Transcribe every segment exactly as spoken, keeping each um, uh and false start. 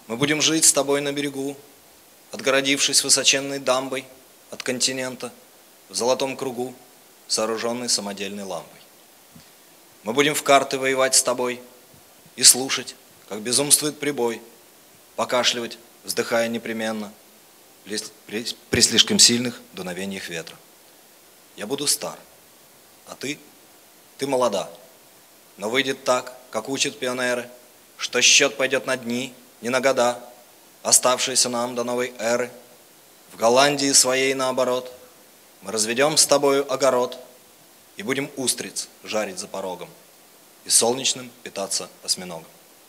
Мы будем жить с тобой на берегу, отгородившись высоченной дамбой от континента, в золотом кругу, сооруженной самодельной лампой. Мы будем в карты воевать с тобой и слушать, как безумствует прибой, покашливать, вздыхая непременно, при, при, при слишком сильных дуновениях ветра. Я буду стар, а ты, ты молода, но выйдет так, как учат пионеры, что счет пойдет на дни, не на года, оставшиеся нам до новой эры. В Голландии своей наоборот мы разведем с тобою огород и будем устриц жарить за порогом и солнечным питаться осьминогом.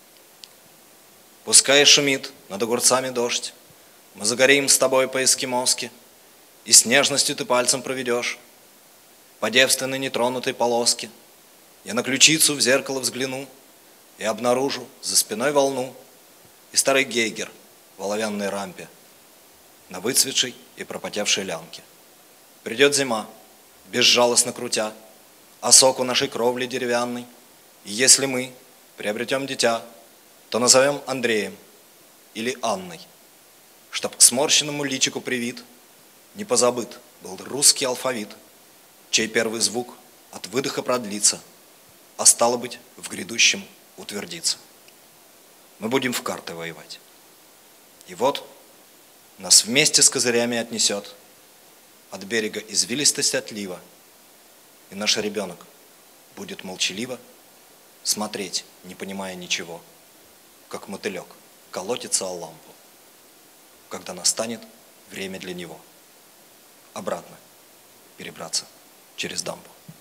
Пускай шумит над огурцами дождь, мы загорим с тобой по-эскимоски, и с нежностью ты пальцем проведешь по девственной нетронутой полоске. Я на ключицу в зеркало взгляну и обнаружу за спиной волну и старый гейгер в оловянной рампе на выцветшей и пропотевшей лямке. Придет зима, безжалостно крутя осоку нашей кровли деревянной, и если мы приобретем дитя, то назовем Андреем или Анной, чтоб к сморщенному личику привит не позабыт был русский алфавит, чей первый звук от выдоха продлится, а стало быть, в грядущем утвердится. Мы будем в карты воевать. И вот нас вместе с козырями отнесет от берега извилистость отлива, и наш ребенок будет молчаливо смотреть, не понимая ничего, как мотылек колотится о лампу, когда настанет время для него обратно перебраться через дамбу.